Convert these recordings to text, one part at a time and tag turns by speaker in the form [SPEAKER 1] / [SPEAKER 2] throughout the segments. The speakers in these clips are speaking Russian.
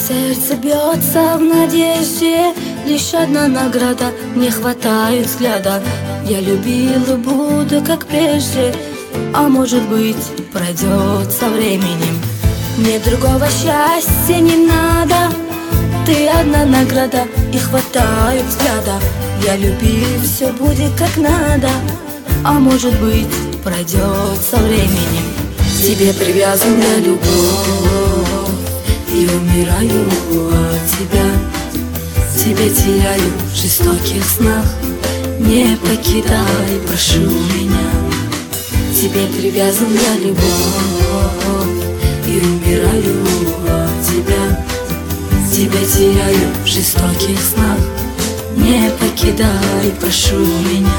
[SPEAKER 1] сердце бьется в надежде, лишь одна награда, не хватает взгляда. Я любил и буду, как прежде, а может быть, пройдет со временем. Мне другого счастья не надо, ты одна награда, и хватает взгляда. Я любил, все будет как надо, а может быть, пройдет со временем. К тебе привязан я, любовь, и умираю от тебя. Тебя теряю в жестоких снах, не покидай, прошу меня. К тебе привязан я, любовь, и умираю от тебя. Тебя теряю в жестоких снах, не покидай, прошу меня.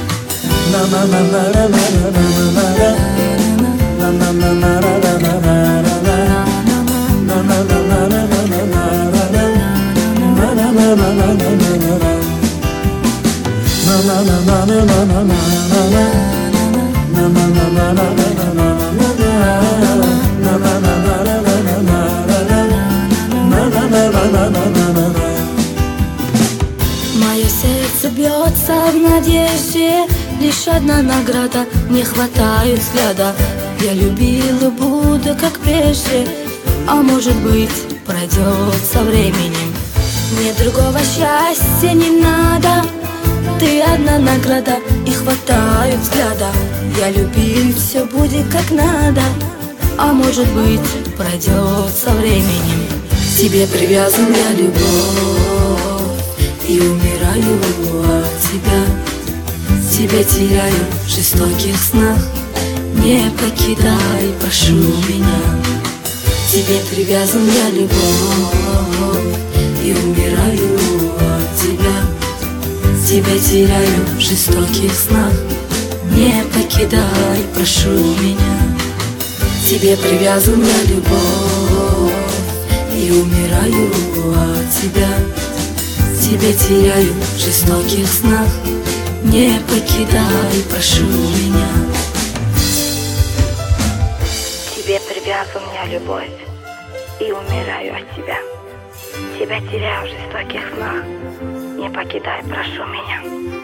[SPEAKER 1] Мое сердце бьется в надежде, лишь одна награда, не хватает взгляда. Я любил и буду, как прежде, а может быть, пройдет со временем. Мне другого счастья не надо, ты одна награда, и хватает взгляда. Я любил, все будет как надо, а может быть, пройдет со временем. К тебе привязан я, любовь, и умираю от тебя. Тебя теряю в жестоких снах, не покидай, прошу меня. К тебе привязан я, любовь, и умираю от тебя. Тебя теряю в жестоких снах, не покидай, прошу меня. К тебе привязан я, любовь, и умираю от тебя. Тебя теряю в жестоких снах, не покидай, прошу меня.
[SPEAKER 2] К тебе привязан я, любовь, и умираю от тебя. Тебя теряю в жестоких снах, не покидай, прошу меня.